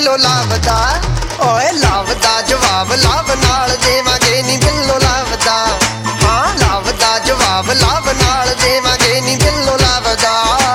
ਬਿੱਲੋ ਲਾਵਦਾ। ਓਏ ਲਾਵਦਾ ਜਵਾਬ ਲਾਵ ਨਾਲ ਦੇਵਾਂਗੇ ਨੀ ਬਿੱਲੋ ਲਾਵਦਾ। ਹਾਂ ਲਾਵਦਾ ਜਵਾਬ ਲਾਵ ਨਾਲ ਦੇਵਾਂਗੇ ਨੀ ਬਿੱਲੋ ਲਾਵਦਾ।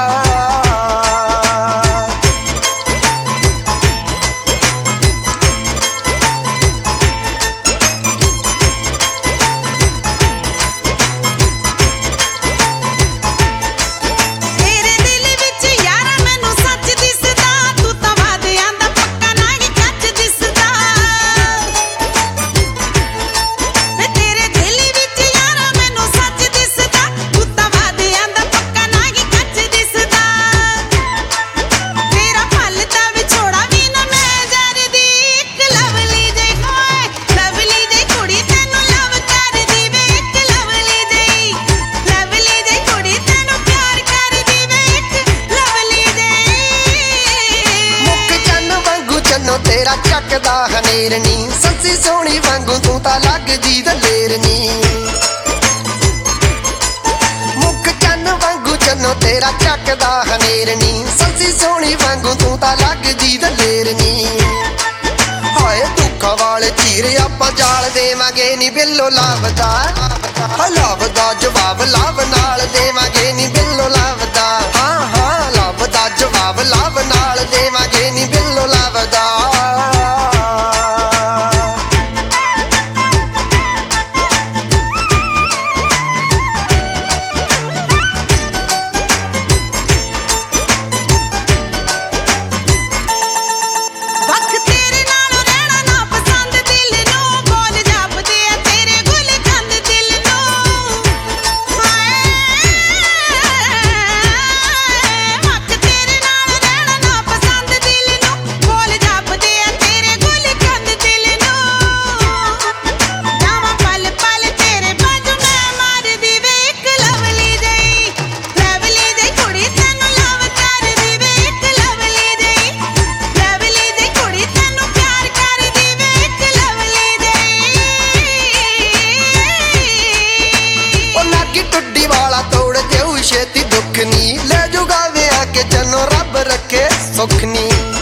तेरा चकदा हनेर नी सस्सी सोहनी वांगू तू तां लगदी दलेर नी। मुख चन्न वांगू चन्नो तेरा चकदा हनेर नी सस्सी सोहनी वांगू तू तां लगदी दलेर नी। हाय दुख वाले चीर आपां जाल देवांगे नी बिल्लो लावदा। लावदा जवाब लाव नाल देवांगे नी बिल्लो लावदा। हाँ हाँ लावदा जवाब लाव नाल देवांगे नी बिल्लो लावदा। छेती दुख नी ले जुगा विआह के जनो रब रखे सुख नी।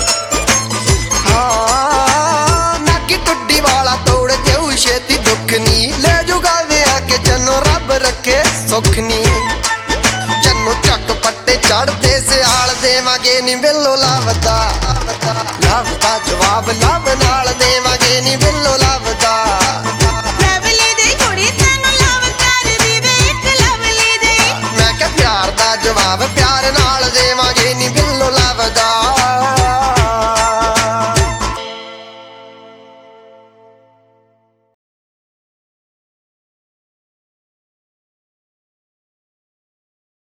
हाँ नाकी टुड्डी वाला तोड़ देऊ छेती दुख नी ले जुगा विआह के जनो रब रखे सुख नी। जन्नू चक पट्टे चढ़ते सियाल देवांगे नी बिल्लो लावदा। लावदा जवाब लाव ना